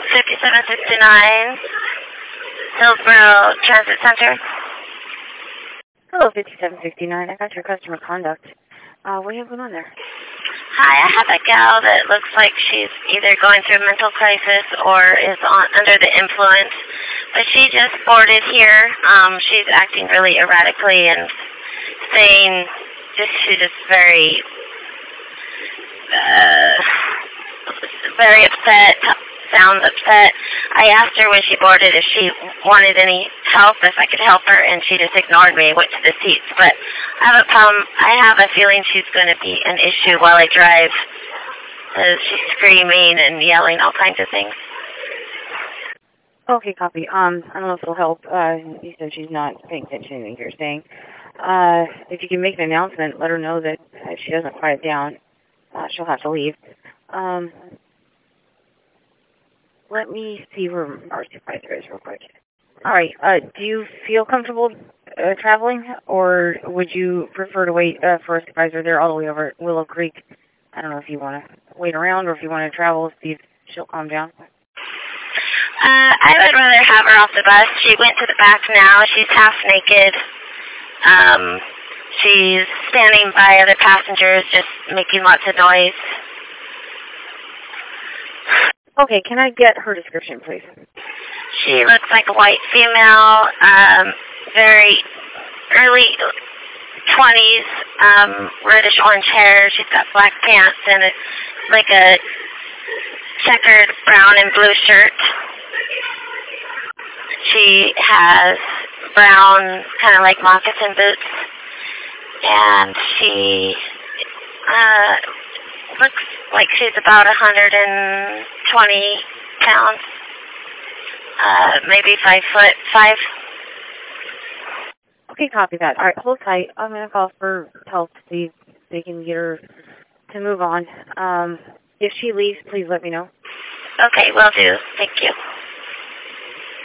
5759 Hillsborough Transit Center. Hello, 5759. I got your customer conduct. What do you have going on there? Hi, I have a gal that looks like she's either going through a mental crisis or is under the influence. But she just boarded here. She's acting really erratically and saying she's just very upset, sounds upset. I asked her when she boarded if she wanted any help, if I could help her, and she just ignored me, went to the seats. But I have a problem. I have a feeling she's going to be an issue while I drive. She's screaming and yelling all kinds of things. Okay, copy. I don't know if it'll help. You said she's not paying attention to anything you're saying. If you can make an announcement, let her know that if she doesn't quiet down, she'll have to leave. Let me see where our supervisor is real quick. All right. Do you feel comfortable traveling, or would you prefer to wait for a supervisor there all the way over at Willow Creek? I don't know if you want to wait around or if you want to travel, see if she'll calm down. I would rather have her off the bus. She went to the back now. She's half naked. She's standing by other passengers, just making lots of noise. Okay, can I get her description, please? She looks like a white female, very early 20s, reddish-orange hair. She's got black pants and like a checkered brown and blue shirt. She has brown, kind of like moccasin boots, and she looks like she's about 120 pounds, maybe 5'5". Okay, copy that. All right, hold tight. I'm going to call for help to see if they can get her to move on. If she leaves, please let me know. Okay, will do. Thank you.